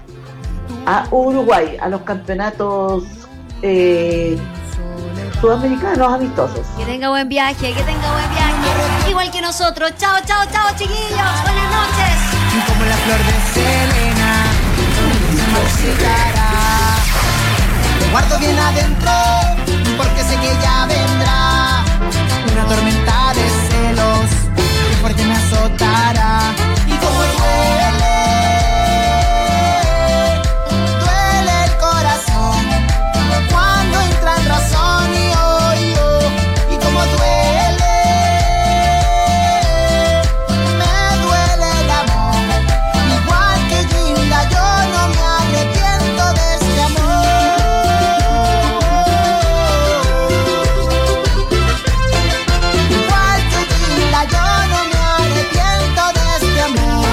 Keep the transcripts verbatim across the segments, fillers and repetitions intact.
a Uruguay, a los campeonatos eh, sudamericanos amistosos. Que tenga buen viaje, que tenga buen viaje. Igual que nosotros. Chao, chao, chao, chiquillos. Buenas noches. Y como la flor de Selena, se marchitará. Te guardo bien adentro, porque sé que ya vendrá una tormenta de celos que fuerte me azotará. Y como duele, duele el corazón cuando entra en razón y odio. Y como duele, me duele el amor. Igual que Gilda, yo no me arrepiento de este amor. Igual que Gilda, yo no me arrepiento de este amor.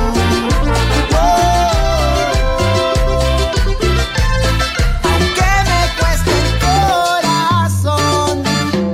Aunque me cueste el corazón.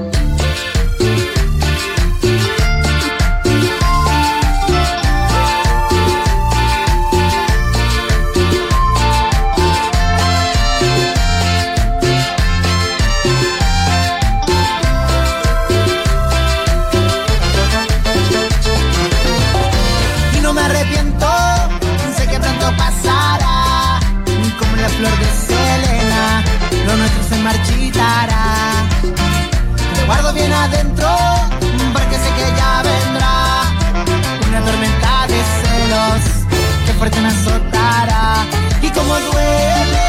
Y no me arrepiento, sé que pronto pasará. Como la flor de Selena, lo nuestro se marchitará. Te guardo bien adentro, porque sé que ya vendrá una tormenta de celos que fuerte me azotará. Y como duele,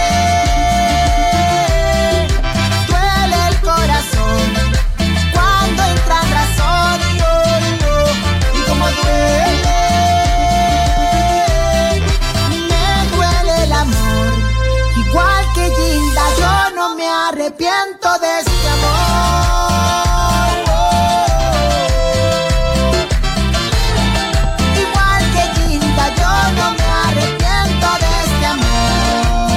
duele el corazón cuando entra en razón y odio. Y como duele, me duele el amor. Igual que Gilda, yo no me arrepiento de este amor. Igual que Gilda, yo no me arrepiento de este amor.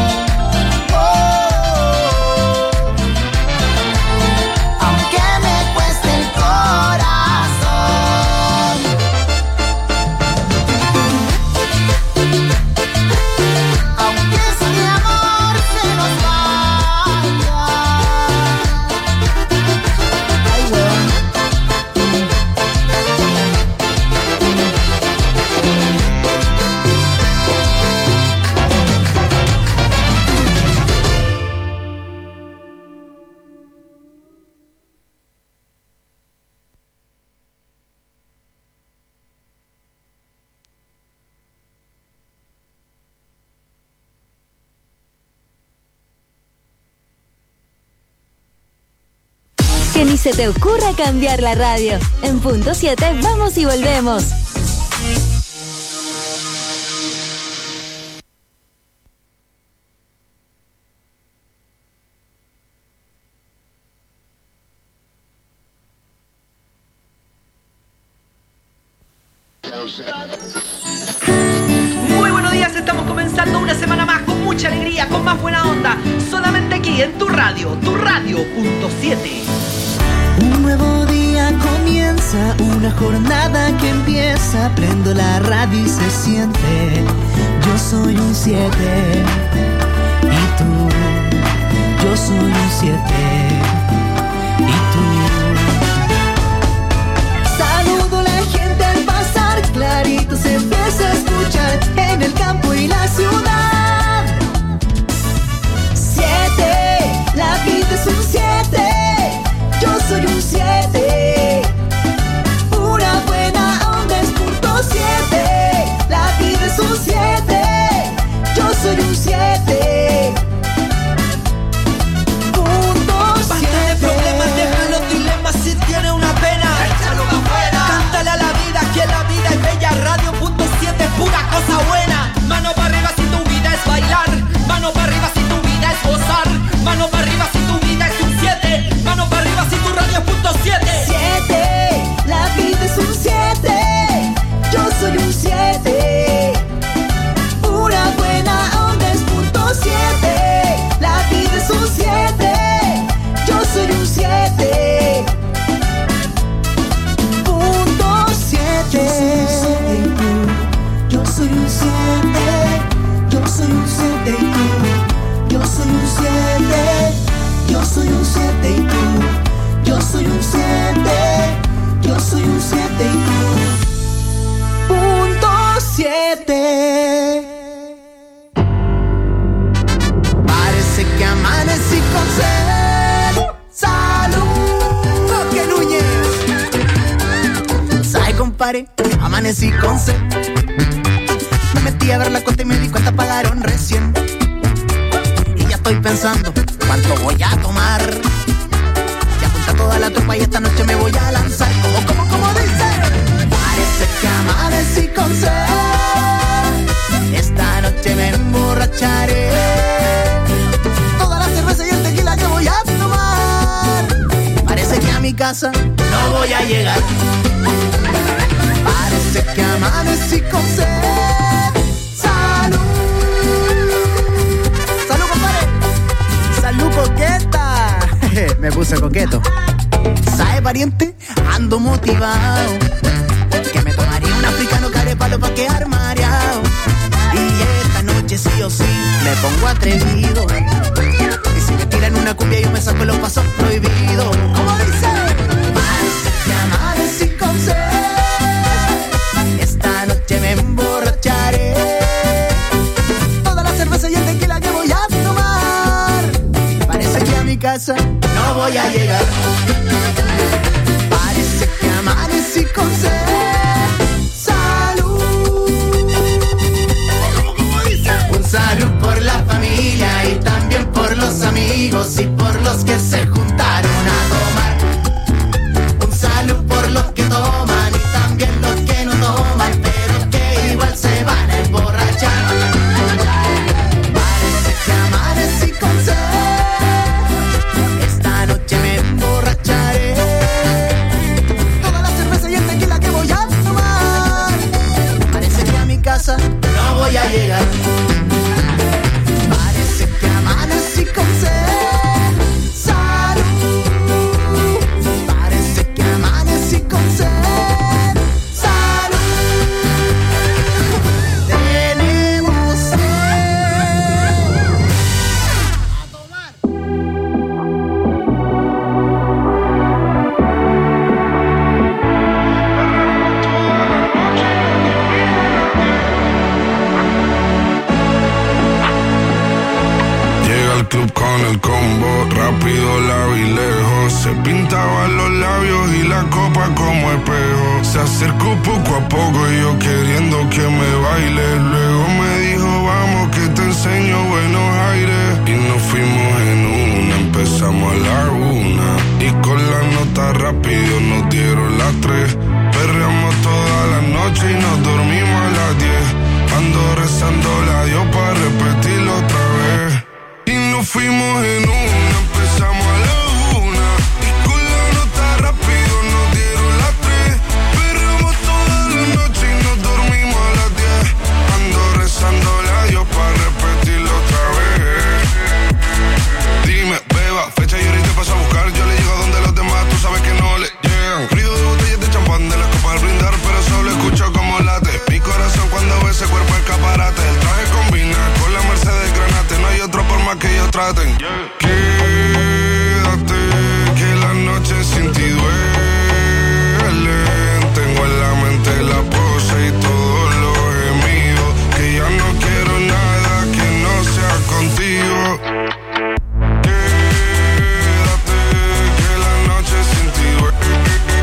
Aunque me cueste el corazón. Aunque este amor se nos vaya. Ay, weón. Que ni se te ocurra cambiar la radio. En punto siete vamos y volvemos. Muy buenos días, estamos comenzando una semana más con mucha alegría, con más buena onda, solamente aquí en tu radio, tu radio punto siete. Un nuevo día comienza, una jornada que empieza. Prendo la radio y se siente. Yo soy un siete. Y tú, yo soy un siete. Y tú. Saludo a la gente al pasar, clarito se empieza a escuchar en el campo y la ciudad. Siete, la vida es un siete. Yo soy un siete. Pura buena onda es punto siete. La vida es un siete. Yo soy un siete. Punto siete. Basta de problemas, deja los dilemas. Si tiene una pena, échalo afuera. Cántale a la vida que la vida es bella. Radio punto siete, pura cosa buena. Mano para arriba si tu vida es amanecí con sed. Me metí a ver la cuenta y me di cuenta pagaron recién. Y ya estoy pensando cuánto voy a tomar. Ya apunta toda la tropa y esta noche me voy a lanzar. Como, como, como dice. Parece que amanecí con sed. Esta noche me emborracharé. Toda la cerveza y el tequila que voy a tomar. Parece que a mi casa no voy a llegar. Parece que amanecí con sed. Salud. Salud, compadre. Salud, coqueta. Me puse coqueto. ¿Sabe, pariente? Ando motivado. Que me tomaría un africano carepalo pa' quedar mareado. Y esta noche sí o sí me pongo atrevido. Y si me tiran una cumbia yo me saco los pasos prohibidos. ¿Cómo dice? Parece que amanecí con sed. Esta noche me emborracharé. Toda la cerveza y el tequila que voy a tomar. Parece que a mi casa no voy a llegar. Parece que amanecí con sed. Salud. Un salud por la familia y también por los amigos y por los que se juntaron a tomar. Un salud por los que toman y también los que no toman, pero que igual se van a emborrachar. Parece que amanecí con sed. Esta noche me emborracharé. Toda la cerveza y el tequila que voy a tomar. Parece que a mi casa no voy a llegar. Parece que amanecí con sed. Salud. Parece que amanecí con sed. Salud. Tenemos sed. A tomar. Llega al club con el combo, rápido la vi lejos. Se pintaban los labios y la copa como espejo. Se acercó poco a poco y yo queriendo que me baile. Luego me dijo vamos que te enseño buenos aires. Y nos fuimos en una, empezamos a la una. Y con la nota rápido nos dieron las tres. Perreamos toda la noche y nos dormimos a las diez. Ando rezando la Dios para repetirlo otra vez. Y nos fuimos en una, empezamos a la una. Y con la nota rápido nos dieron las tres. Perreamos toda la noche y nos dormimos a las diez. Ando rezando la Dios para repetirlo otra vez. Dime, beba, fecha y ahorita paso a buscar. Yo le llego a donde los demás, tú sabes que no le llegan. Ruido de botellas de champán de las copas al brindar, pero solo escucho como late mi corazón cuando ve ese cuerpo escaparate. El traje combina con la Mercedes Granate. No hay otro por más que ellos traten. Quédate, que la noche sin ti duele. Tengo en la mente la pose y todos los gemidos. Que ya no quiero nada que no sea contigo. Quédate, que la noche sin ti duele.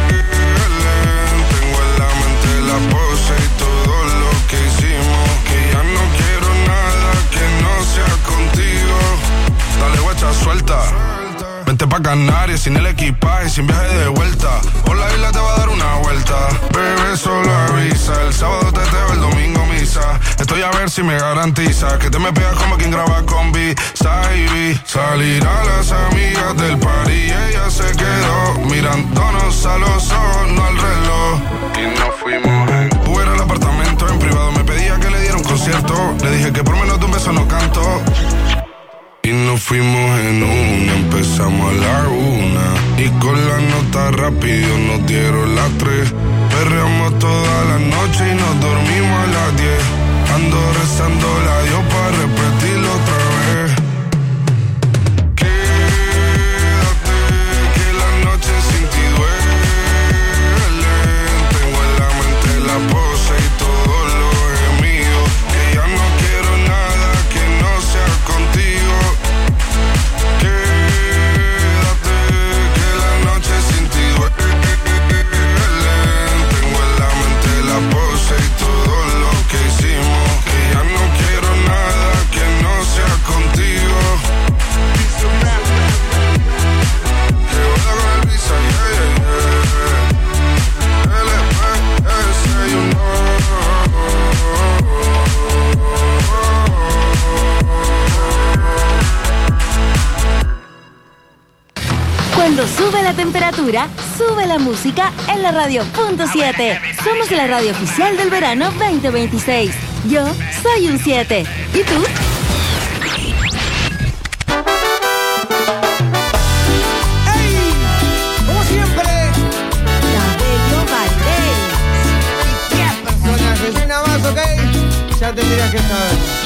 Tengo en la mente la pose y todo lo que hicimos. Que ya no quiero nada que no sea contigo. Dale guacha, suelta. Vente pa' Canarias sin el equipaje, sin viaje de vuelta. Por la isla te va a dar una vuelta. Bebé, solo avisa. El sábado teteo, el domingo misa. Estoy a ver si me garantiza que te me pegas como quien graba con B-Side. Salir a las amigas del party y ella se quedó mirándonos a los ojos, no al reloj. Y nos fuimos en Uber al apartamento en privado. Me pedía que le diera un concierto. Le dije que por menos de un beso no canto. Y nos fuimos en una, empezamos a la una. Y con la nota rápido nos dieron las tres. Perreamos toda la noche y nos dormimos a las diez. Ando rezando la Dios para repetirlo otra vez. Quédate, que la noche sin ti duele. Tengo en la mente la pose y todos los gemidos. Que ya no quiero nada que no sea contigo. Quédate, que la noche sin ti duele. Tengo en la mente la pose Sube la temperatura, sube la música en la radio punto siete. Somos la radio oficial del verano veinte veintiséis. Yo soy un siete. ¿Y tú? ¡Ey! Como siempre, La Bello Valdés. ¿qué personajes? Una más, ¿ok? Ya tendrías que saber.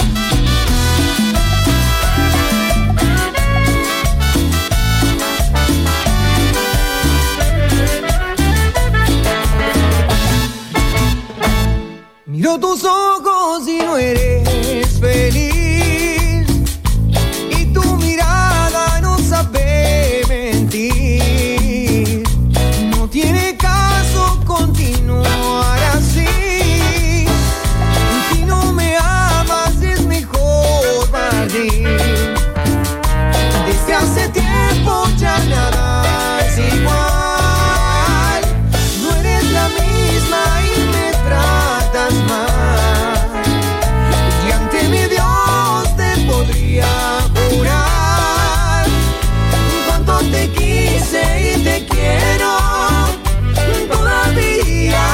Miro tus ojos y no eres feliz, y tu mirada no sabe mentir. No tiene caso continuar así. Si no me amas es mejor partir. Desde hace tiempo ya nada es igual. No eres la misma y me tratas mal. Y ante mi Dios te podría jurar cuánto te quise y te quiero todavía.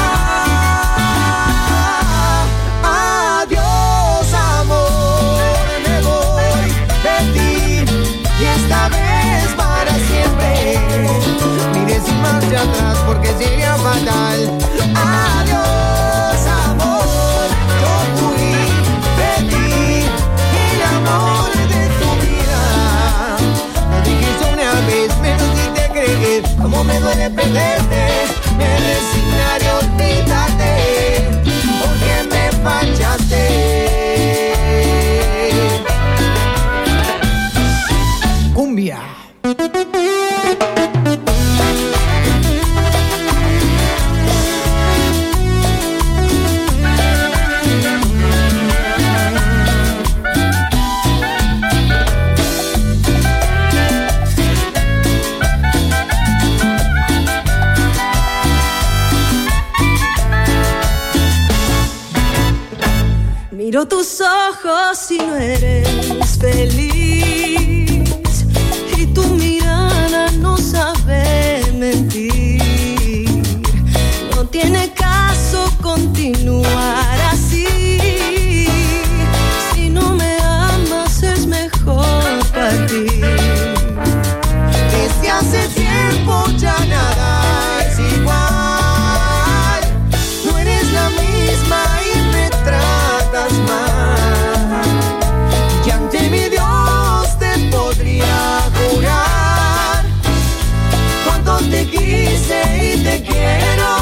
Adiós, amor, me voy de ti, y esta vez para siempre. Mire sin marcha atrás porque sería fatal. Adiós, amor, yo fui de ti, el amor de tu vida. Me dijiste una vez, menos si te creer, como me duele perderte. Me resignaré a olvidarte, porque me fallaste. Cumbia. Miro tus ojos y no eres feliz, y tu mirada no sabe mentir. No tiene caso continuar así. Si no me amas es mejor partir. Desde hace tiempo ya nada es igual. No eres la misma y me tratas mal. Y ante mi Dios te podría jurar cuánto te quise y te quiero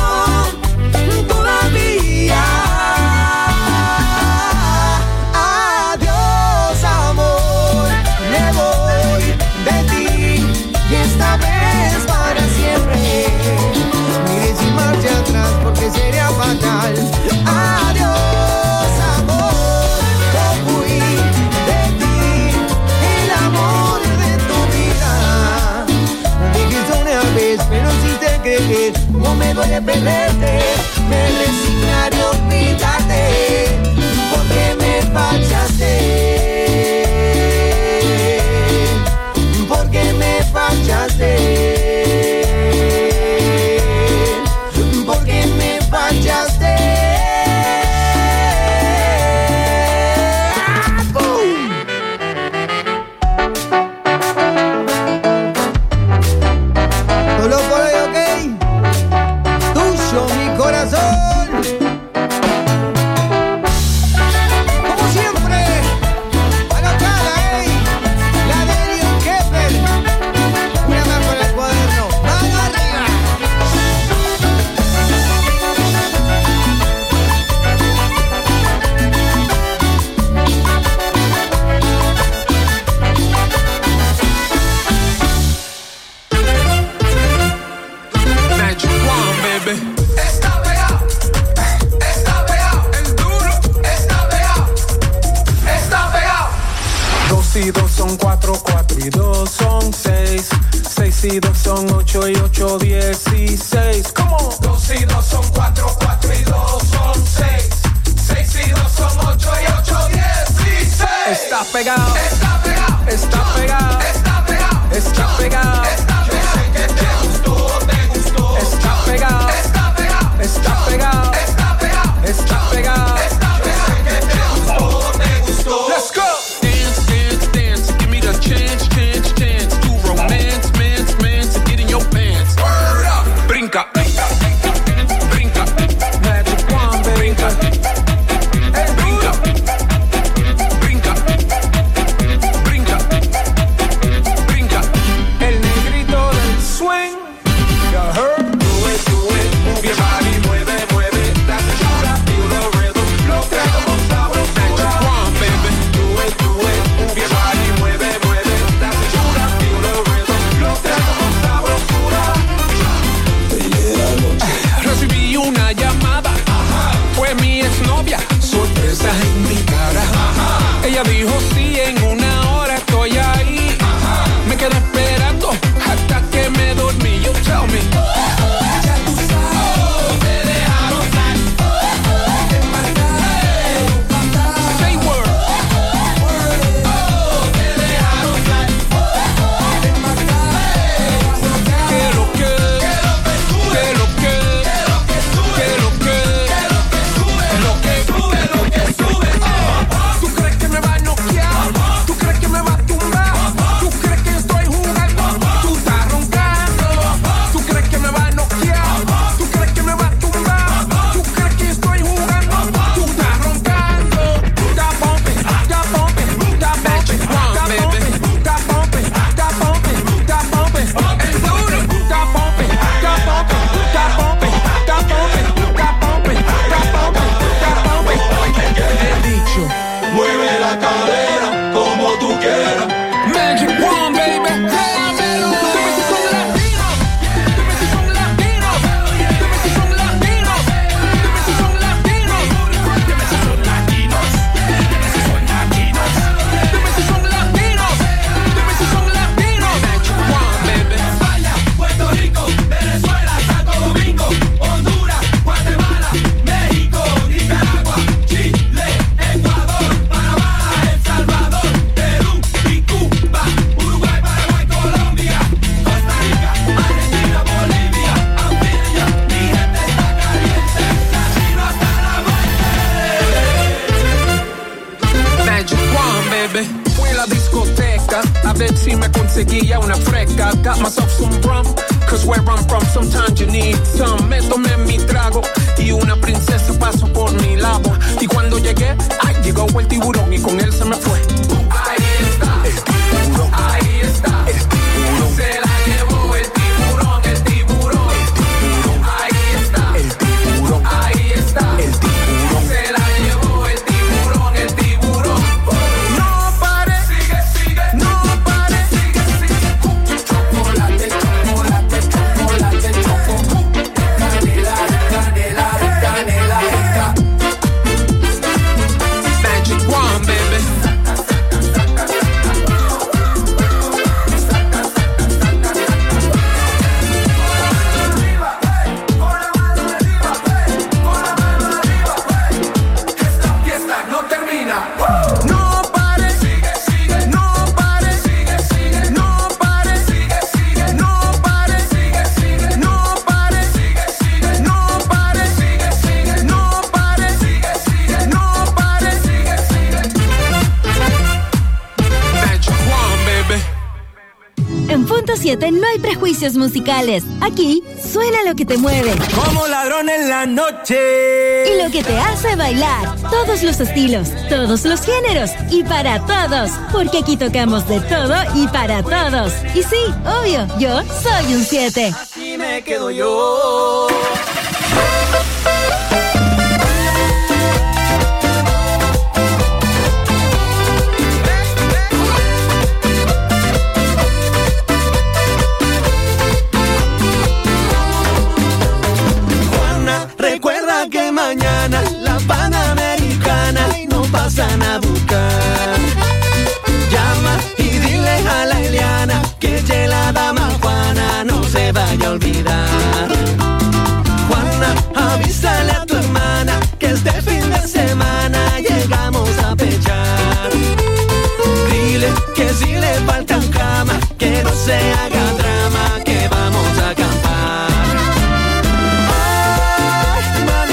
todavía. Adiós, amor, me voy de ti, y esta vez para siempre. Mire sin marcha atrás porque sería fatal. Adiós, amor, yo fui de ti, el amor de tu vida. Me dijiste una vez, pero si te creer, no me duele perderte. Me resignaré a olvidarte, porque me fallaste. Porque me fallaste. Porque me fallaste. ¡Bum! Solo por hoy, ok. Tuyo, mi corazón. Como siempre, anotada, ey. La de Elion Kepler. Una más con el cuaderno. ¡Mano arriba! Magic One, baby. Está pegado, está pegado, el duro, está pegado, está pegado. Dos y dos son cuatro, cuatro y dos son seis, seis y dos son ocho y ocho dieciséis. ¿Cómo? Dos y dos son cuatro, cuatro y dos son seis, seis y dos son ocho y ocho dieciséis. Está pegado, está pegado, está pegado, está pegado, está pegado. Yo sé que te pegado, está pegado, está pegado. Esta vez que te gustó, te gustó. Let's go. Dance, dance, dance. Give me the chance, chance, chance to romance, mance, mance, and get in your pants. Word up. Brinca, brinca, brinca. Magic wand, brinca. Hey, brinca, brinca, brinca, brinca. El negrito del swing. You heard? Do it, do it. Move your body, mueve, mueve. That's the shot. I feel the rhythm. Lo traemos sabrosura. Magic wand, baby. Do it, do it. Move your body, mueve, mueve. That's the shot. I feel the rhythm. Lo traemos sabrosura. Recibí una llamada. Ajá. Fue mi exnovia. Sorpresa en mi cara. Ajá. Ella dijo sí, en una hora estoy ahí. Ajá. Me quedé esperando hasta que me dormí. You tell me. Ya tú sabes. Te dejaron salir. Te embarcaron. Say word. Te dejaron salir. Te embarcaron. Que lo que. Que lo que. Que lo que. Lo que sube, lo que sube. ¿Tú crees que me va a noquear? ¿Tú crees que me va a tumbar? ¿Tú crees que estoy jugando? Tú estás roncando. ¿Tú crees que me va a noquear? ¿Tú crees que me va a tumbar? ¿Tú crees que estoy jugando? Tú estás roncando. Está bumping, está bumping, está bumping, está bumping, está bumping, está bumping, está bumping. El duro está bumping, está bumping, está bumping, está bumping, está bumping, está bumping, está bumping. He dicho, mueve la cadera como tú quieras. Magic wand, baby. Dime si son latinos. Dime si son latinos. Dime si son latinos. Dime si son latinos. Dime si son latinos. Dime si son latinos. Dime si son latinos. Dime si son latinos. Magic wand, baby. España, Puerto Rico, Venezuela, Santo Domingo, Honduras, Guatemala, México, Nicaragua, Chile, Ecuador, Panamá, El Salvador, Perú y Cuba, Uruguay, Paraguay, Colombia, Costa Rica, Argentina, Bolivia, Antillas, mi gente está caliente, latino hasta la muerte. Magic wand, baby. Fui a la discoteca a ver si me conseguía una fresca. Got myself some rum, cause where I'm from sometimes you need some. Me tomé mi trago y una princesa pasó por mi lado. Y cuando llegué, ay, llegó el tiburón y con él se me fue. Ahí está, el tiburón. Ahí está, el tiburón. Se la llevó el tiburón, el tiburón. El tiburón. Ahí está, el tiburón. Ahí está, el tiburón. Se la llevó el tiburón, el tiburón. No pare, sigue, sigue. No pare, sigue, sigue. Chocolate, chocolate, chocolate, choco. Canela, canela, canela rica. Magic wand, baby. Esta fiesta no termina. No pare, sigue, sigue. No pare, sigue, sigue. No pare, sigue, sigue. No pare, sigue, sigue. No pare, sigue, sigue. No pare, sigue, sigue. No pare, sigue, sigue. No pare, sigue, sigue. Magic wand, baby. En Punto siete no hay prejuicios musicales. Aquí suena lo que te mueve Como ladrón en la noche. y lo que te hace bailar. Todos los estilos, todos los géneros y para todos. Porque aquí tocamos de todo y para todos. Y sí, obvio, yo soy un siete. Así me quedo yo. Juana, recuerda que mañana la Panamericana no pasan a buscar. Llama y dile a la Eliana que ya la dama Juana no se vaya a olvidar. Juana, avísale a tu hermana que este fin de semana llegamos a pechar. Dile que si le faltan cama, que no se haga drama, que vamos a acampar. Ay,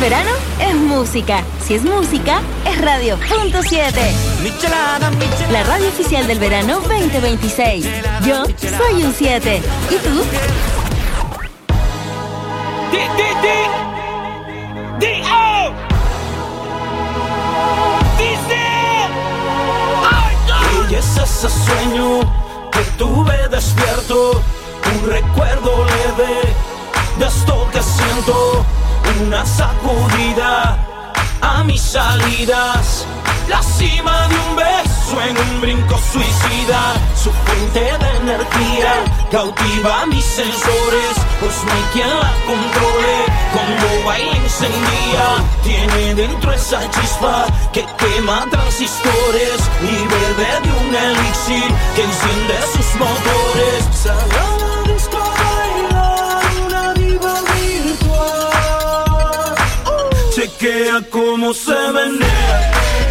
verano es música. Si es música, es Radio Punto siete. La radio oficial del verano veinte veintiséis. Yo soy un siete. ¿Y tú? D, D, D. D, O. Dice. Y es ese sueño que tuve despierto, un recuerdo leve de esto que siento, una sacudida a mis salidas, la cima de un beso en un brinco suicida, su fuente de energía cautiva mis sensores, pues no hay quien la controle, cuando baila encendida, tiene dentro esa chispa que quema transistores y bebe de un elixir que enciende sus motores. Salió a la disco a bailar una diva virtual, uh. Chequea cómo se menea.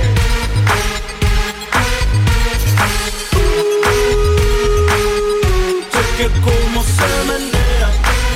Que como se menea,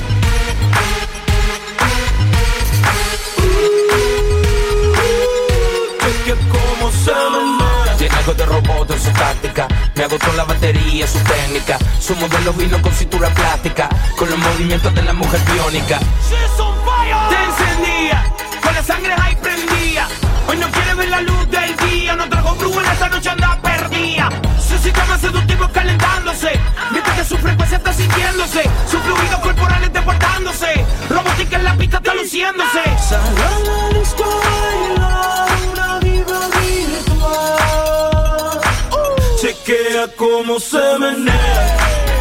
uh, que como se menea. Tiene algo de robot en su táctica, me agotó la batería, su técnica. Su modelo vino con cintura plástica, con los movimientos de la mujer biónica. Te encendía, con la sangre ahí prendía. Hoy no quiere ver la luz del día, no trajo flujo en esta noche anda perdida. Su sistema seductivo calentándose, mientras que su frecuencia está sintiéndose, sus fluidos corporales deportándose, robótica en la pista está luciéndose. Salió a la disco a bailar una diva virtual, uh. Chequea cómo se menea.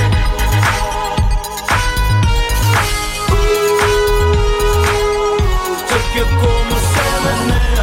Uh, chequea cómo se menea.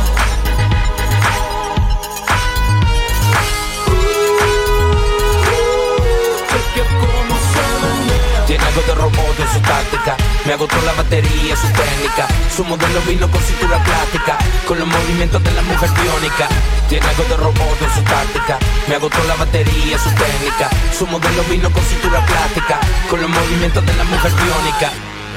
Tiene algo de robot en su táctica, me agotó la batería, su técnica. Su modelo vino con cintura plástica, con los movimientos de la mujer biónica. Tiene algo de robot en su táctica, me agotó la batería, su técnica. Su modelo vino con cintura plástica, con los movimientos de la mujer biónica.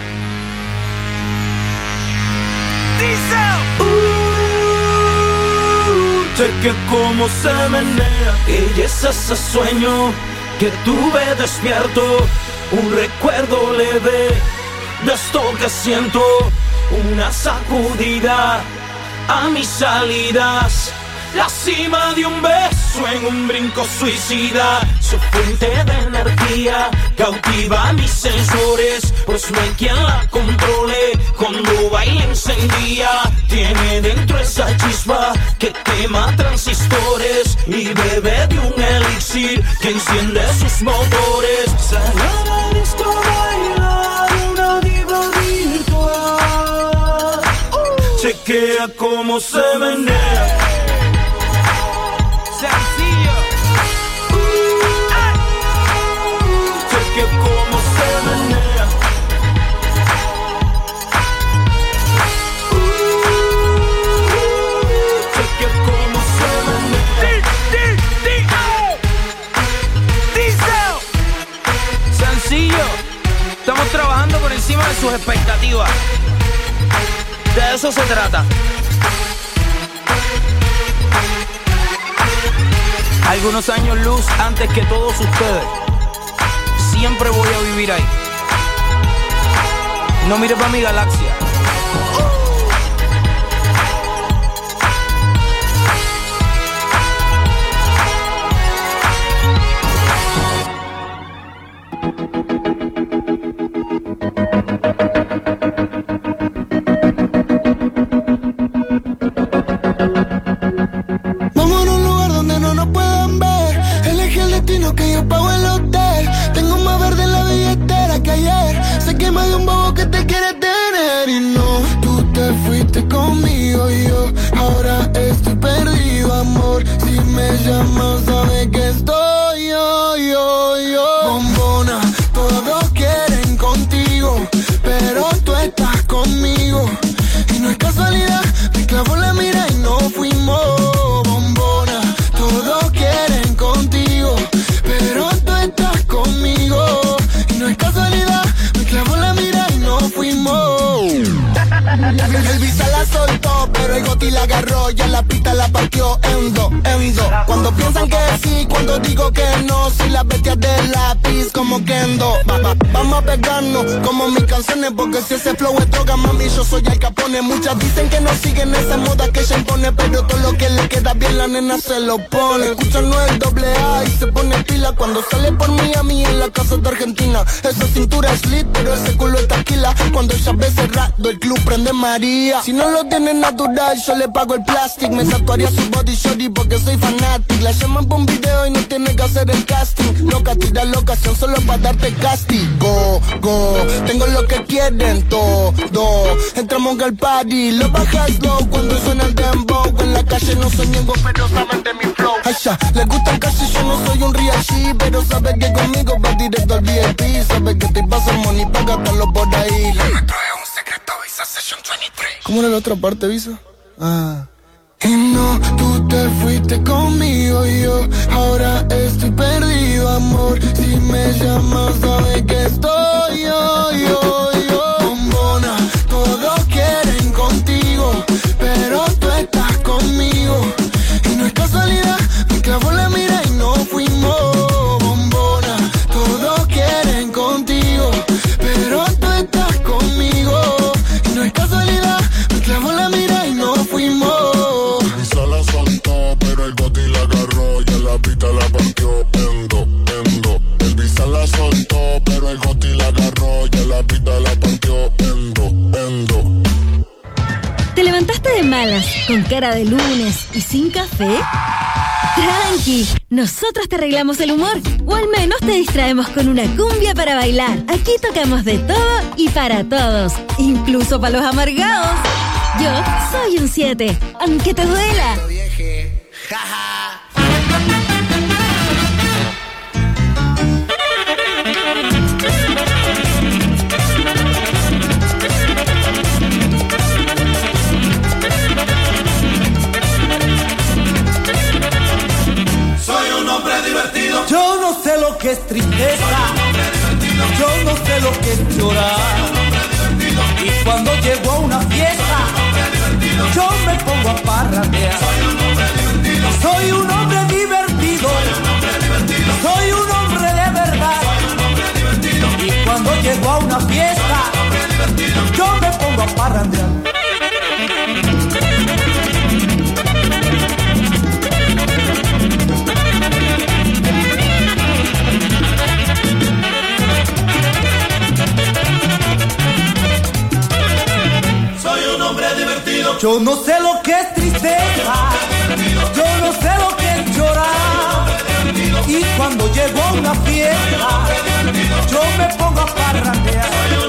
Uh, cheque cómo se menea. Ella es ese sueño que tuve despierto, un recuerdo leve de esto que siento, una sacudida a mis salidas, la cima de un beso en un brinco suicida, su fuente de energía cautiva mis sensores, pues no hay quien la controle, cuando baila encendida, tiene dentro esa chispa que quema transistores y bebe de un elixir que enciende sus motores. Salió a la disco a bailar una diva virtual, uh. Chequea cómo se menea. Sencillo. Uh, chequea cómo se menea. Uh, chequea cómo se menea. D, D, D, O. Diesel. Sencillo. Estamos trabajando por encima de sus expectativas. De eso se trata. Algunos años luz antes que todos ustedes. Siempre voy a vivir ahí. No mires para mi galaxia. Vamos a un lugar donde no nos puedan ver. Elegí el destino que yo pago el hotel. Tengo más verde en la billetera que ayer. Sé que más de un bobo que te quiere tener y El visa la soltó, pero el goti la agarró, ya la pista la partió en dos, en dos. Cuando piensan que sí, cuando digo que no, si las bestias de lápiz como Kendo. Va, va, vamos a pegarnos como mis canciones, porque si ese flow es droga, mami, yo soy Al Capone. Muchas dicen que no siguen esa moda que ella impone, pero todo lo que le queda bien la nena se lo pone. Escuchan no el doble A y se pone pila cuando sale por Miami en la casa de Argentina. Esa cintura es lit, pero ese culo es taquila. Cuando ella ve cerrado, el club prende María. Si no lo tiene natural, yo le pago el plastic. Me tatuaría su body shorty porque soy fanatic. La llaman por un video y no tiene que hacer el casting. Loca, tira la ocasión solo para darte castigo. Go, tengo lo que quieren todo. Entramos al party, lo bajas low cuando suena el dembow. En la calle no soy ñengo, pero saben de mi flow. Ay, ya, les gusta el cash y yo no soy un real G, pero sabe que conmigo va directo al V I P. Sabe que te paso money pa' gastarlo por ahí. Le trae un secreto Visa Session veintitrés. ¿Cómo era la otra parte, Visa? Ah. Y no, tú te fuiste conmigo y yo ahora estoy perdido, amor. Si me llamas, sabes que estoy yo, yo, yo. Bombona, todos quieren contigo, pero tú estás conmigo. Y no es casualidad, me clavó la mira y no fuimos. Bombona, todos quieren contigo, pero tú estás conmigo. Y no es casualidad, me clavó la mira y no fuimos. La soltó, pero el goti la agarró, ya la pista la partió en dos, en dos. El visa la soltó, pero el goti la agarró, ya la pista la partió en dos, en dos. ¿Te levantaste de malas, con cara de lunes y sin café? Tranqui, nosotros te arreglamos el humor, o al menos te distraemos con una cumbia para bailar. Aquí tocamos de todo y para todos, incluso para los amargados. Yo soy un siete, aunque te duela. Soy un hombre divertido. Yo no sé lo que es tristeza. Yo no sé lo que es llorar. Y cuando llego a una fiesta, yo me pongo a parrandear. Soy un hombre divertido. Soy un hombre de verdad. Y cuando llego a una fiesta, yo me pongo a parrandear. Yo no sé lo que es tristeza, yo no sé lo que es llorar. Y cuando llego a una fiesta, yo me pongo a parrandear.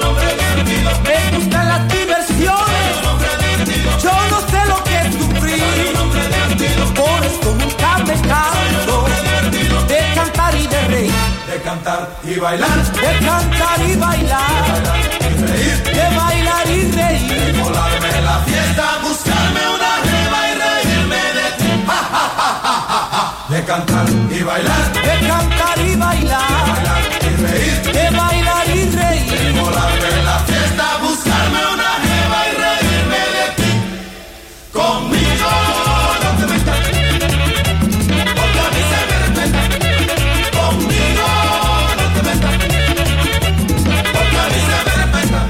Me gustan las diversiones, yo no sé lo que es sufrir. Por esto nunca me canso de cantar y de reír. De cantar y bailar, de cantar y bailar, y reír, de bailar y reír, de volarme la fiesta, buscarme una jeva y reírme de ti. Ja, ja, ja, ja, ja, ja. De cantar y bailar, de cantar y bailar, de bailar y reír, de bailar y reír, de volarme la fiesta, buscarme una jeva y reírme de ti. Conmigo no te metas, porque a mí se me respeta. Conmigo no te metas, porque a mí se me respeta.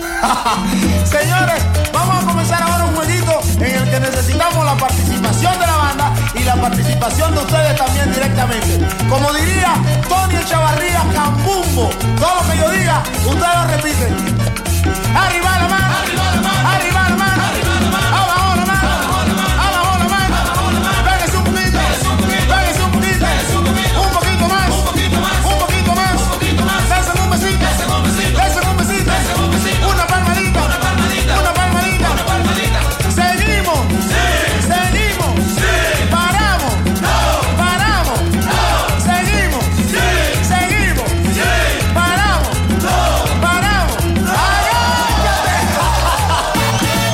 Señores, vamos a comenzar ahora un jueguito en el que necesitamos la participación de la banda y la participación de ustedes también directamente. Como diría Tony Echavarría, Cambumbo, todo lo que yo diga, ustedes lo repiten. Arriba la mano, arriba la mano, arriba la mano, abajo la mano, abajo la mano, pégase un poquito, pégase un poquito, un poquito más, un poquito más, un poquito más, desen un besito, desen un besito, desen un besito, una palmadita, una palmadita, una palmadita, una palmadita. Seguimos, sí, seguimos, sí, paramos, no, paramos, no, seguimos, sí, seguimos, sí, paramos, no, paramos, arráncate.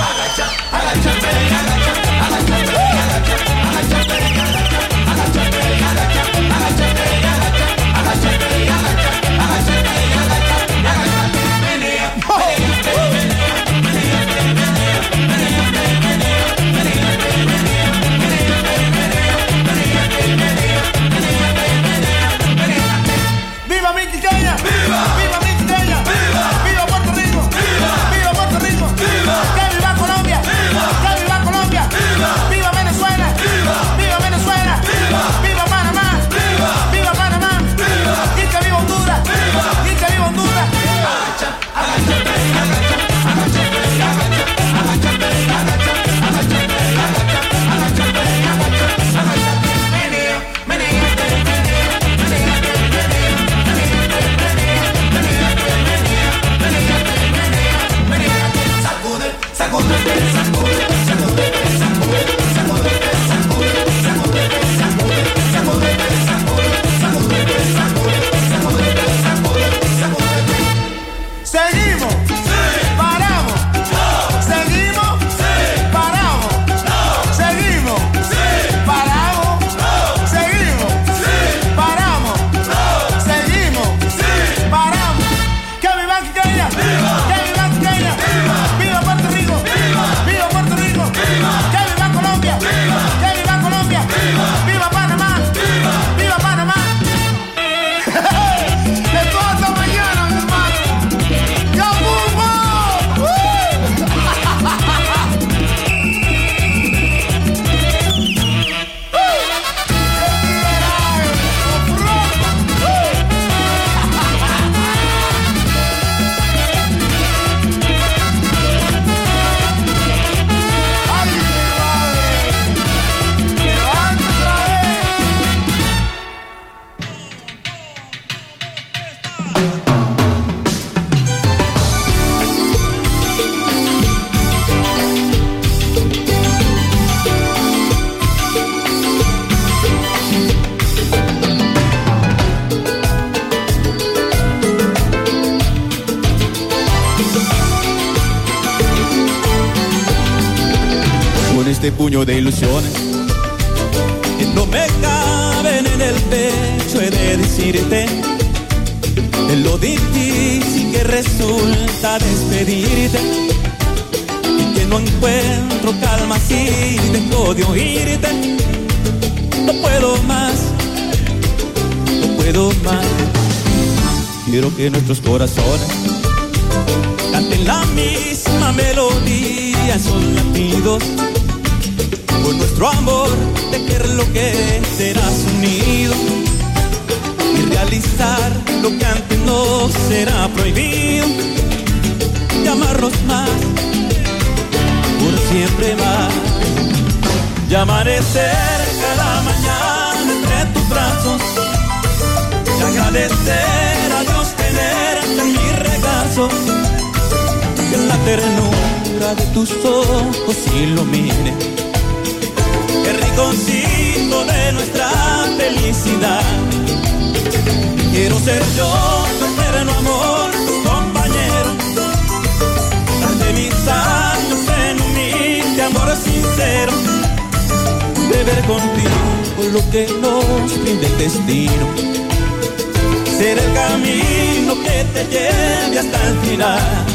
este puño de ilusiones que no me caben en el pecho. He de decirte de lo difícil que resulta despedirte, y que no encuentro calma si dejo de oírte. No puedo más, no puedo más. Quiero que nuestros corazones canten la misma melodía en sus latidos, por nuestro amor de que enloquecerás unido, y realizar lo que antes no será prohibido, y amarnos más, por siempre más, y amanecer cada mañana entre tus brazos, y agradecer a Dios tenerte en mi regazo, que la ternura de tus ojos ilumine el rinconcito de nuestra felicidad. Quiero ser yo tu eterno amor, tu compañero, darte mis años en humilde amor sincero, beber contigo lo que nos brinde el destino, ser el camino que te lleve hasta el final.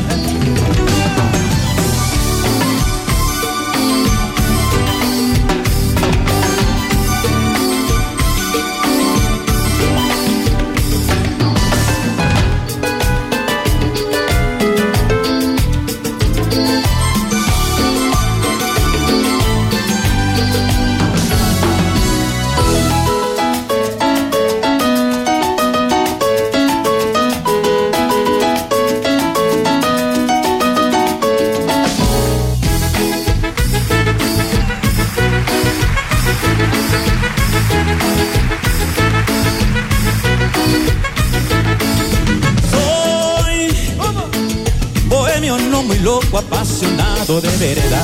Loco, apasionado de verdad.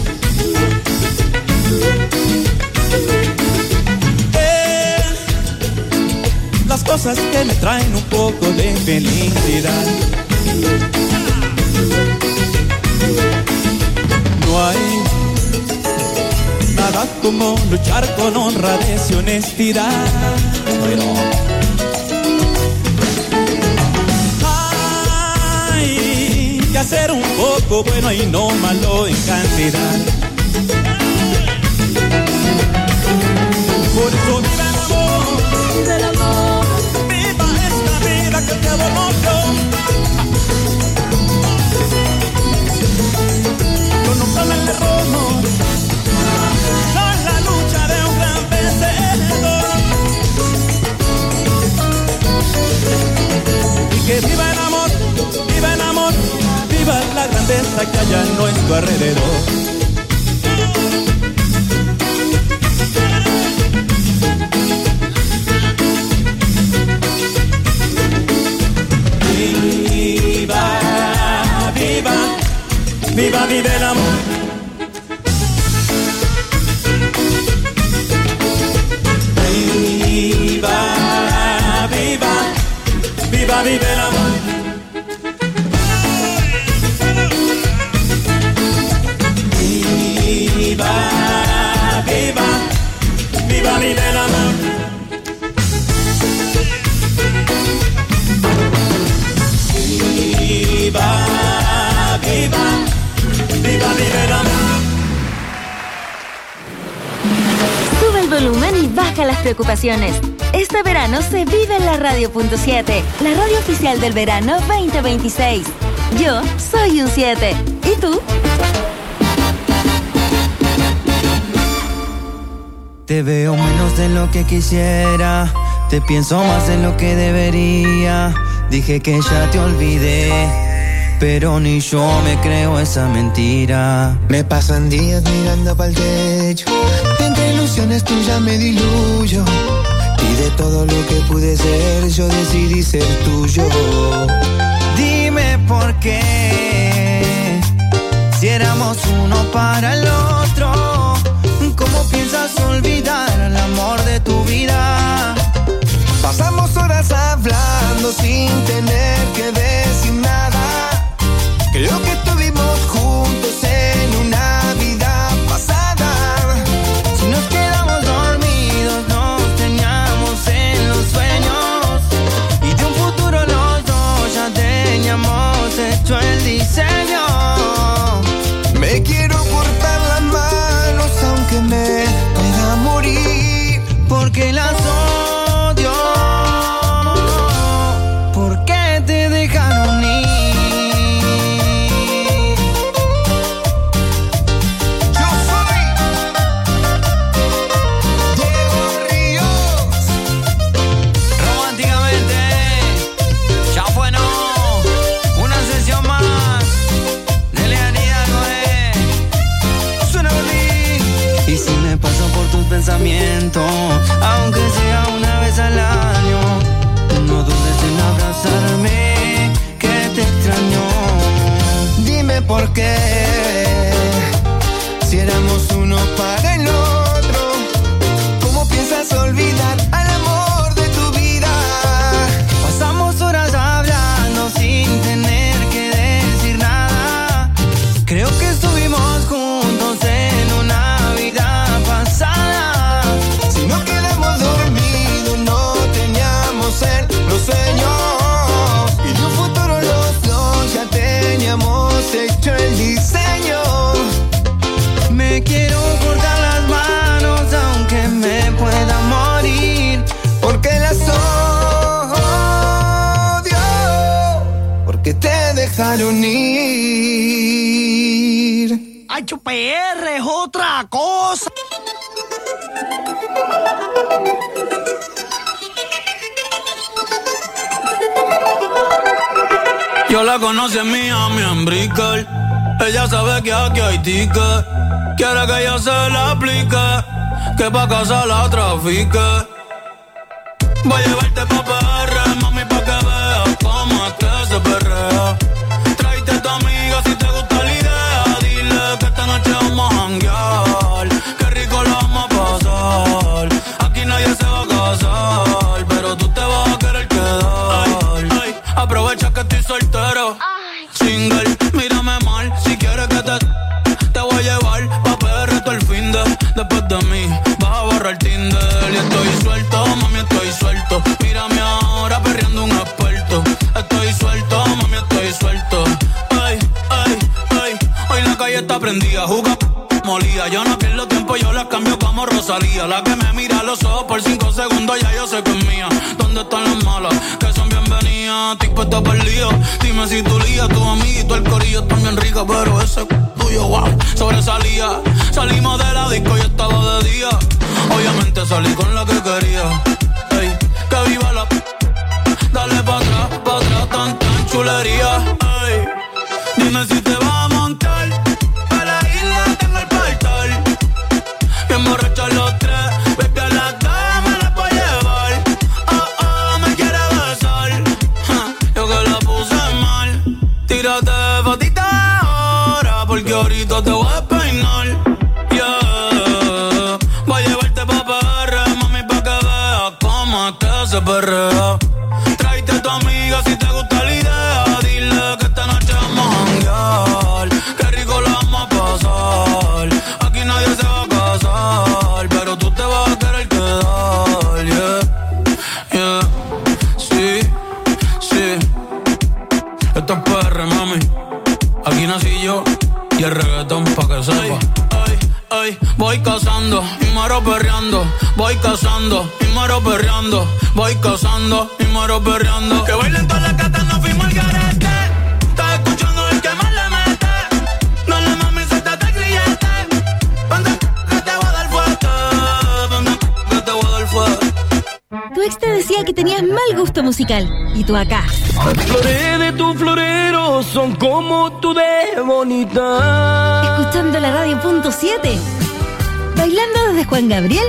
Eh, las cosas que me traen un poco de felicidad. No hay nada como luchar con honradez y honestidad. Bueno. Que hacer un poco bueno y no malo en cantidad. Por eso viva el amor, viva el amor, viva esta vida que te aborrezco. Yo no solo el error, no es la lucha de un gran vencedor. Y que viva el amor, viva el amor, viva la grandeza que hay a nuestro alrededor. Viva, viva, viva, viva el amor. Viva, viva, viva, viva el amor. Viva, viva, viva, viva el amor. Viva, viva, viva, viva el amor. Sube el volumen y baja las preocupaciones. Este verano se vive en la radio punto siete, la radio oficial del verano veinte veintiséis. Yo soy un siete. ¿Y tú? Te veo menos de lo que quisiera, te pienso más de lo que debería. Dije que ya te olvidé, pero ni yo me creo esa mentira. Me pasan días mirando pa'l techo, entre ilusiones tuyas me diluyo, y de todo lo que pude ser yo decidí ser tuyo. Dime por qué, si éramos uno para el otro, ¿cómo piensas olvidar al amor de tu vida? Pasamos horas hablando sin tener que decir nada. Creo que estuvimos juntos en una vida pasada. porque las odio. ¿Por qué te dejaron ir? Yo soy Diego Ríos. Románticamente, ya fue, no. Una sesión más de Leanida Noé. Suena Berlín. Y si me paso por tus pensamientos, aunque sea una vez al año, no dudes en abrazarme, que te extraño. Dime por qué, si éramos uno para el otro, ¿cómo piensas olvidar al amor de tu vida? Pasamos horas hablando sin tener que decir nada. Creo que estuvimos juntos en una vida pasada. Si no quedamos dormidos, no teníamos el, los sueños. Y de un futuro los dos ya teníamos hecho el diseño. Me quiero cortar las manos aunque me pueda morir, porque las odio, porque te dejaron ir. H P R es otra cosa. Yo la conocí en Miami, en Brickell. Ella sabe que aquí hay ticket. Quiere que yo se la aplique, que pa' casa la trafique. Voy a llevarte pa' P R, mami, pa' que veas cómo es que se perrea. Tráete a tu amiga si te gusta la idea. Dile que esta noche vamos a janguear, qué rico la vamos a pasar. Aquí nadie se va a casar, pero tú te vas a querer quedar. Ay, ay, aprovecha que estoy soltero, single, mírame mal. Si quieres que te, te voy a llevar pa' P R todo el fin de. Después de mí vas a borrar Tinder. Y estoy suelto, mami, estoy suelto. Mírame ahora perreando un experto. Estoy suelto, mami, estoy suelto. Ay, ay, ay, hoy la calle está prendida, juga molía. Yo no pierdo tiempo, yo la cambio como Rosalía. La que me mira a los ojos por cinco segundos, ya yo sé que es mía. ¿Dónde están las malas? Que son bienvenidas. Tipo está perdido. Dime si tu lía, tu amiguito, el corillo están bien rica, pero ese tuyo, wow, sobresalía. Salimos de la disco y estaba de día. Obviamente salí con la que quería. Ey, que viva la... Dale pa' atrás, pa' atrás, tan, tan chulería. Ey, dime si te vas a montar. Pa' la isla tengo el portal. Bien borrachos los tres. Baby, a las dos me las voy a llevar. Oh, oh, me quiere besar. Ja, yo que la puse mal. Tírate fotita ahora, porque ahorita te voy a peinar. Yeah, voy a llevarte pa' P R, mami, pa' que veas cómo es que se perrea. Tráete a tu amiga si te gusta la idea. Dile que esta noche vamos a janguear, qué rico la vamos a pasar. Aquí nadie se va a casar, pero tú te vas a querer quedar. Yeah, yeah, sí, sí. Esto es P R, mami. Aquí nací yo y el reggaetón pa' que sepa. Ay, ay, voy cazando y muero perreando. Voy cazando y muero perreando. Voy cazando y muero perreando. Que bailen todas las gatas, no fuimos al garete. Estás escuchando el que más le mete. No le mami, suéltate el grillete. Vente que te voy a dar fuerte. Vente que te voy a dar fuerte. Tu ex te decía que tenías mal gusto musical. Y tú acá. Las flores de tu florero son como tú de bonita. Escuchando la radio punto siete. Bailando desde Juan Gabriel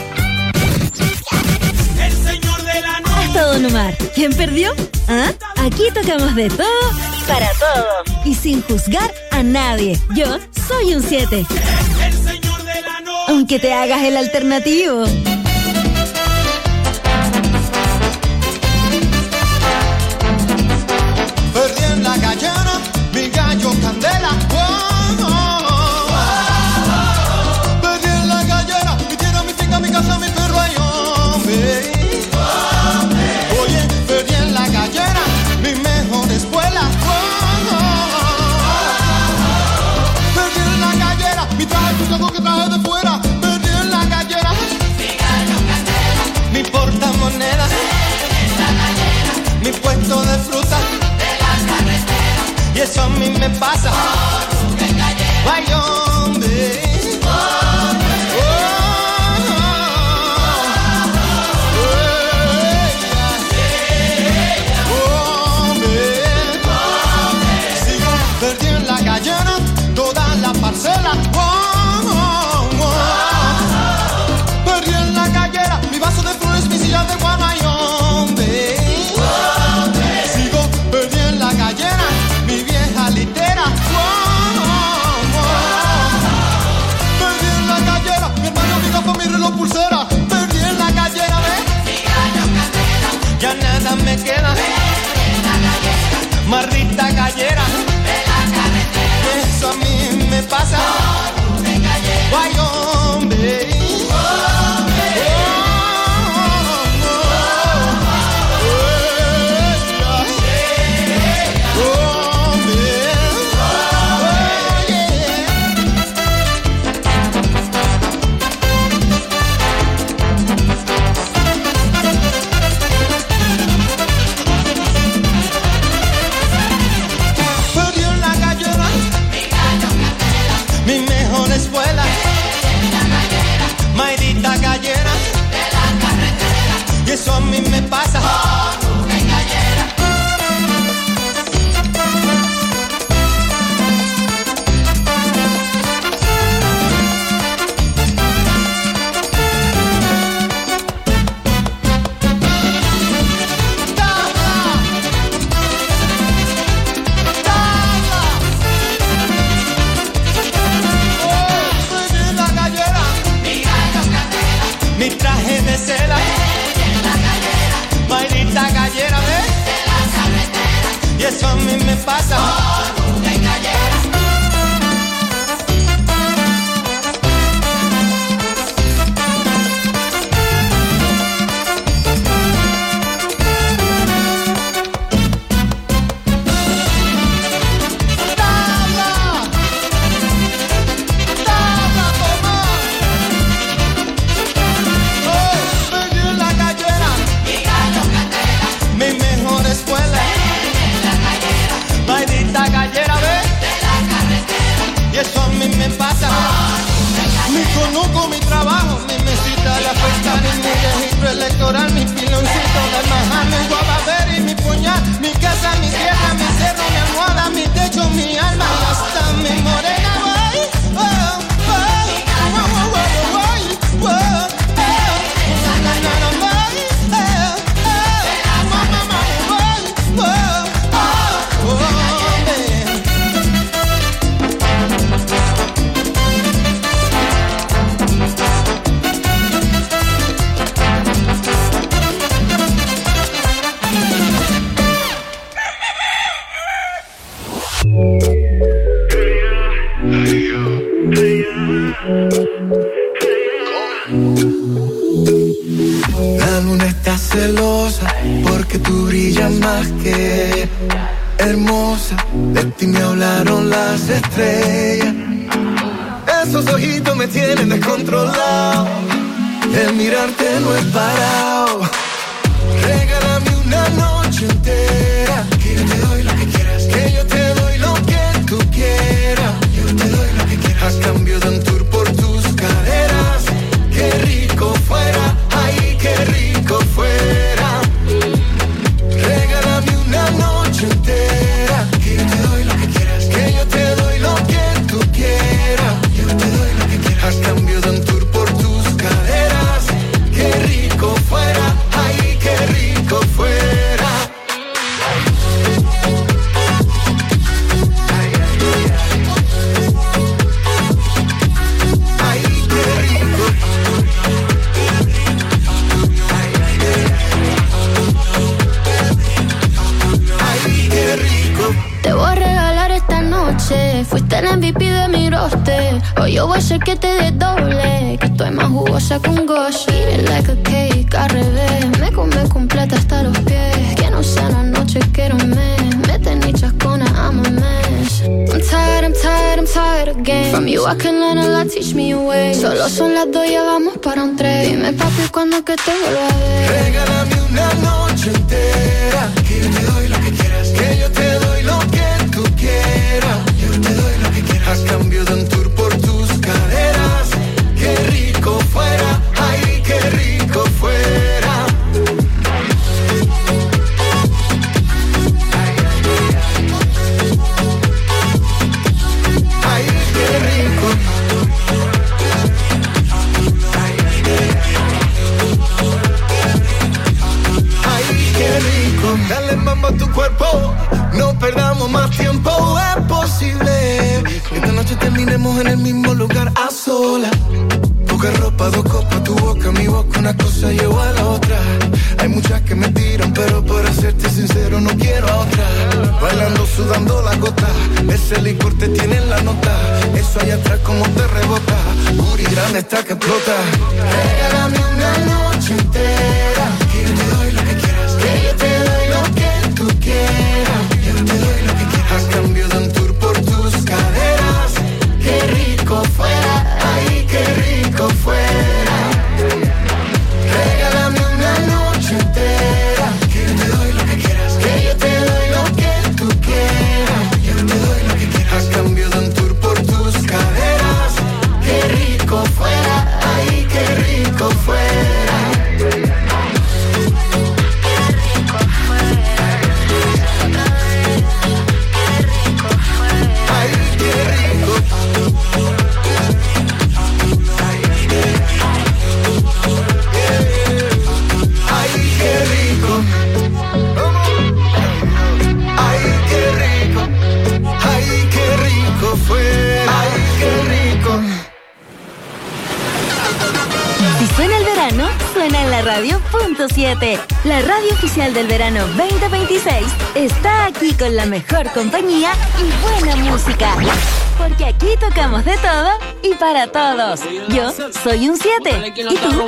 El señor de la noche. hasta Don Omar. ¿Quién perdió? ¿Ah? Aquí tocamos de todo y para todos. Y sin juzgar a nadie. Yo soy un siete. El señor de la noche. Aunque te hagas el alternativo. Perdí en la gallera, mi gallo candela. Oh, oh, oh. Perdí en la gallera, mi tierra, mi finca, mi casa, mi perro y hombre. Oye, perdí en la gallera, mi mejor escuela. Oh, oh, oh. Perdí en la gallera, mi traje, tu saco que traje de fuera. Perdí en la gallera. Mi eso a mí me pasa. Ay, hombre. Parcela, oh, oh, oh. Perdí en la gallera mi vaso de flores, mi silla de guanayombe. Sigo perdí en la gallera mi vieja litera. Oh, oh, oh. Perdí en la gallera mi hermano, mi gafa, mi reloj, pulsera. Perdí en la gallera, ve. Ya nada me queda. Maldita gallera. Eso a mí me pasa. Ay, hombre. Escuela, maldita gallera de la carretera, y eso a mí me pasa. Oh, gallera. Mi traje de seda, la gallera, maldita gallera, ¿ves? De la carretera, y eso a mí me pasa. Oh, de gallera. Eso a mí me pasa. Mi conuco, mi trabajo, mi mesita de la fiesta, mi registro electoral, mi piloncito de maja, mi guababera y mi puñal, mi casa, mi tierra, mi cerro, mi almohada, mi techo, mi alma y hasta mi morena. Oh, oh, oh, oh, oh, oh, oh. La luna está celosa porque tú brillas más que hermosa. De ti me hablaron las estrellas. Esos ojitos me tienen descontrolado. El mirarte no es parado. Regálame una noche entera, que yo te doy lo que quieras, que yo te doy lo que tú quieras. Yo te doy lo que quieras a cambio de un tour por tus caderas. Qué rico fuera, ay, qué rico fuera. Regálame una noche entera, que yo te doy lo que quieras, que yo te doy lo que tú quieras. Yo te doy lo que quieras a cambio de un tour por tus caderas. Qué rico fuera, ay, qué rico fuera. Te voy a regalar esta noche. Fuiste el M V P de mi roster. Hoy yo voy a hacer que te desdoble, que estoy más jugosa que un gosh. Eat it like a cake, al revés. Me come completa hasta los pies. Que no sea una noche, quiero un mes. Mete ni chascona, I'm a mess. I'm tired, I'm tired, I'm tired again. From you I can learn a lot, teach me your way. Solo son las dos, ya vamos para un tren. Dime papi, ¿cuándo que te vuelvo a ver? Regálame una noche entera, que yo te doy lo que quieras, que yo te doy lo que tú quieras. tiempo es posible que esta noche terminemos en el mismo lugar a solas. Poca ropa, dos copas, tu boca, mi boca, una cosa lleva a la otra. Hay muchas que me tiran, pero para serte sincero no quiero a otra. Bailando, sudando la gota, ese licor te tiene en la nota. Eso allá atrás como te rebota, Uri grande está que explota. Regálame una noche entera, que yo te doy lo que quieras, que yo te doy lo que tú quieras, que yo te doy lo que quieras. A cambio de un tour por tus caderas, qué rico fuera, ay qué rico fuera. Regálame una noche entera, que yo te doy lo que quieras, que yo te doy lo que tú quieras, que yo te doy lo que quieras. A cambio de un tour por tus caderas, qué rico fuera, ay qué rico fuera. Suena el verano, suena en la radio punto siete. La radio oficial del verano veinte veintiséis está aquí con la mejor compañía y buena música. Porque aquí tocamos de todo y para todos. Yo soy un siete. ¿Y tú?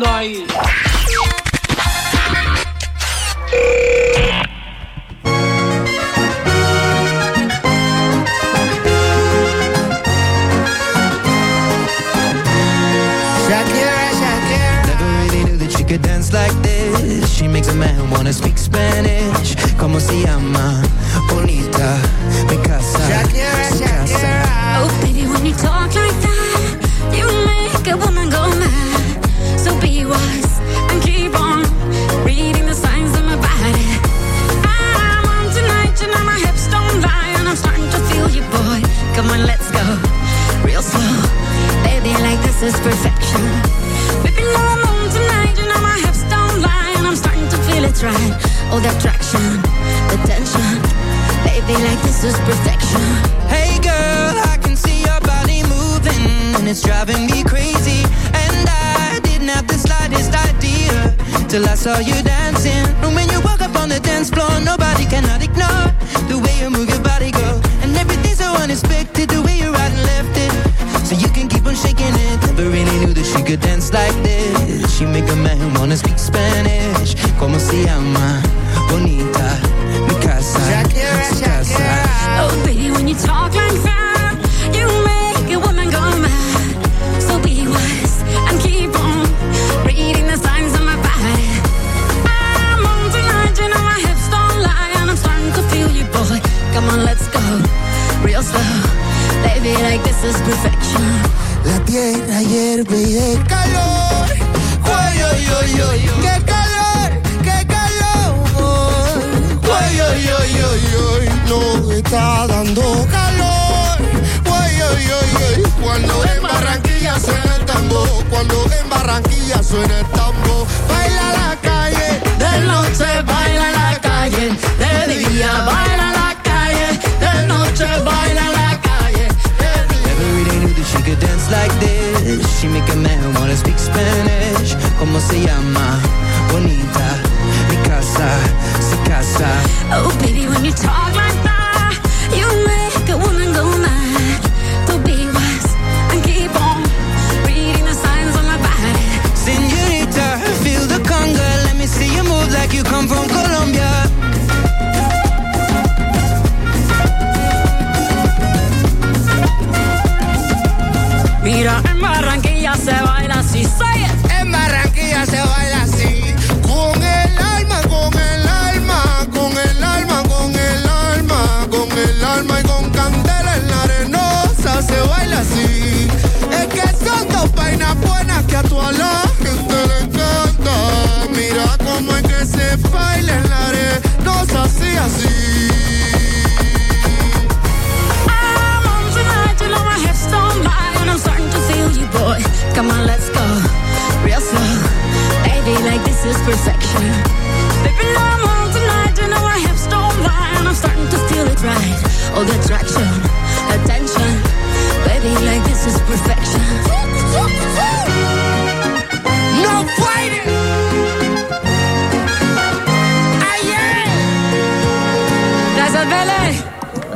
Could dance like this. She makes a man wanna speak Spanish. Como se llama? Bonita, mi casa, Shakira, su casa. Oh baby, when you talk like that, you make a woman go mad. So be wise and keep on reading the signs of my body. I'm on tonight, you know my hips don't lie, and I'm starting to feel you, boy. Come on, let's go real slow, baby. Like this is perfection. Baby, no, I'm on tonight, you know my hips don't lie, and I'm starting to feel it's right. Oh, the attraction, the tension, baby, like this is perfection. Hey girl, I can see your body moving, and it's driving me crazy. And I didn't have the slightest idea till I saw you dancing. And when you walk up on the dance floor, nobody cannot ignore the way you move your body, girl. And everything's so unexpected, the way you right and left it, so you can keep on shaking it. Never really knew that she could dance like this. She make a man wanna speak Spanish. Como se llama? Bonita, mi casa, Shakira, su casa. Shakira. Oh baby, when you talk like that, you make a woman go mad. So be wise and keep on reading the signs of my body. I'm on tonight, you know my hips don't lie, and I'm starting to feel you, boy. Come on, let's go real slow, baby, like this is perfection. La tierra hierve y de calor. Ay, ay, ay, ay, qué calor, qué calor. Ay, ay, ay, ay, ay, no está dando calor. Ay, ay, ay, ay, cuando en Barranquilla suena el tambor, cuando en Barranquilla suena el tambor. Baila la calle, de noche baila la calle, de día baila la calle, de noche baila la calle. Never really knew that she could dance like this. She make a man wanna speak Spanish. Como se llama? Bonita, mi casa, su casa. Oh baby, when you talk like that, you make a woman go mad. So be wise and keep on reading the signs on my body. Señorita, feel the conga. Let me see you move like you come from Colombia. Mira, en Barranquilla se baila así, say it. En Barranquilla se baila así, con el alma, con el alma, con el alma, con el alma, con el alma y con candela en la arenosa se baila así. Es que son dos vainas buenas que a toda la gente le encanta. Mira cómo es que se baila en la arenosa así, así. I'm on tonight, you know my hips don't lie, and I'm starting to feel you, boy. Come on, let's go real slow, baby, like this is perfection. Baby, no, I'm on tonight, you know my hips don't lie, and I'm starting to feel it right. all the attraction, attention. Baby, like this is perfection. No fighting. Ayer. Gracias, Vélez.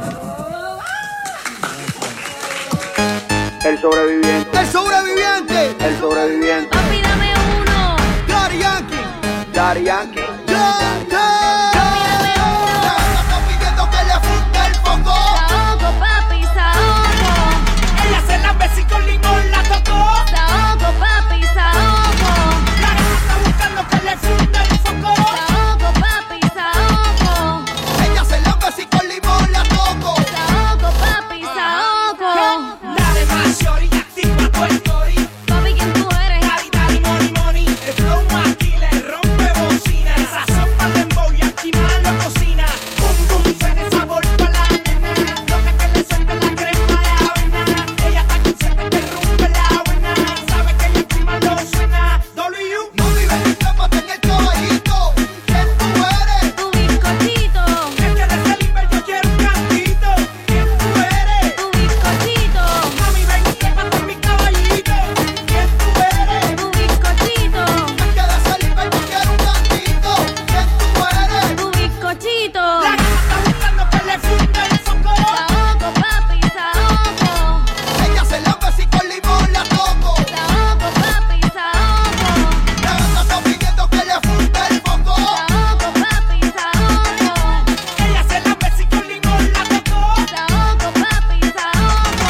El sobreviviente. El sobreviviente. El sobreviviente. Papi, dame uno. Daddy Yankee. Daddy Yankee. Yankee. Papi, dame uno. Está pidiendo que le funde el foco. Saoco, papi, saoco. Ella se la besí con limón, la tocó. Saoco, papi, saoco. La gata está buscando que le funda el foco. Saoco, papi, saoco. Ella se la besí con limón, la toco. Saoco, papi, saoco. Dale más, shorty, activa tu story. Papi, ¿quién tú eres? Daddy, daddy, money, money. El flow aquí le rompe bocina. Esa sopa de embolla, aquí mal lo cocina. Bum, bum, suena sabor pa' la nena. Loca que le suelte la crema de avena. Ella está consciente que rompe la buena. Sabe que ella aquí mal lo suena. W. No vives ni trápate en el caballito. ¿Quién tú eres? Tu bizcochito. Es que de Saliver yo quiero un cantito. ¿Quién tú eres? Tu bizcochito. Mami, ven y trépate en mi caballito. ¿Quién tú eres? Tu bizcochito. Es que de Saliver yo quiero un cantito. ¿Quién tú eres? Tu bizcochito. La gata está buscando que le funda el foco. Saoco, papi, saoco. Ella se la besí con limón, la toco. Saoco, papi, saoco. La gata está pidiendo que le funde el foco. Saoco, papi, saoco. Ella se la besí con limón, la tocó. Saoco, papi, saoco.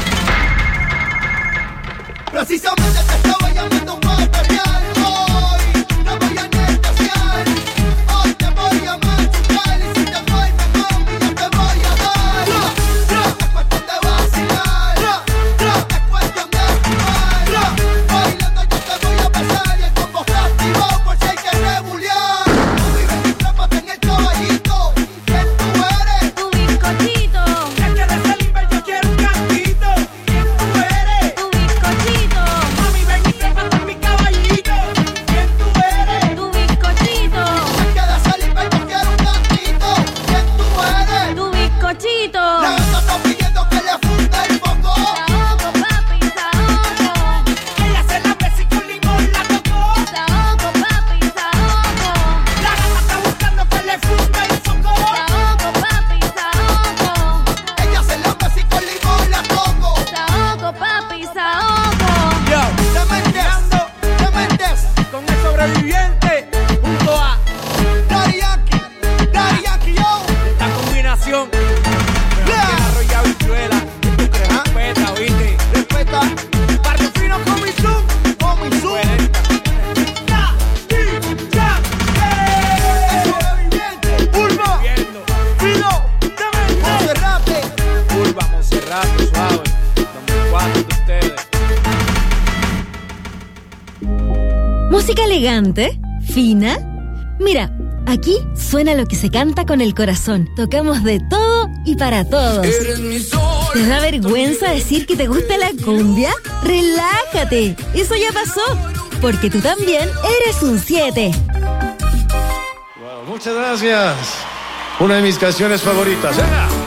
Precisamente te estaba llamando para pelear. Hoy te voy a anestesiar. Hoy te voy a machucar. Y si te duermes conmigo te voy a dar. Es cuestión de vacilar. Es cuestión de jugar. Bailando yo te voy a besar. Y el combo está activado por si hay que rebuliar. Tú vives y trápate en el caballito. ¿Quién tú eres? Tu bizcochito. Es que de Saliver yo quiero un cantito. ¿Quién tú eres? Tu bizcochito. Mami, ven y trépate en mi caballito. ¿Quién tú eres? Tu bizcochito. Es que de Saliver yo quiero un cantito. ¿Quién tú eres? Tu bizcochito. La gata está pidiendo que le funde el foco. Saoco, papi, saoco. Ella se la besí con limón, la tocó. Saoco, papi, saoco. La gata está buscando que le funda el foco. Saoco, papi, saoco. Ella se la besí con limón, la toco. Saoco, papi, saoco. Yo, Dementes, Dementes, con el sobreviviente junto a Daddy Yankee, Daddy Yankee, yo. esta combinación. Arroz y habichuela. ¿Tú crees? Respeta, ¿viste? Respeta, Barrio fino con mi zoom. con mi zoom. Ya, ya, El sobreviviente, Pulvo. Viendo. Fino. Demente. Monserrate. Curva, Monserrate, suave. Donde cuatro de ustedes. Música elegante, fina. Mira, aquí suena lo que se canta con el corazón. Tocamos de todo y para todos. ¿Te da vergüenza decir que te gusta la cumbia? Relájate, eso ya pasó, porque tú también eres un siete. Muchas gracias. Una de mis canciones favoritas. ¡Venga!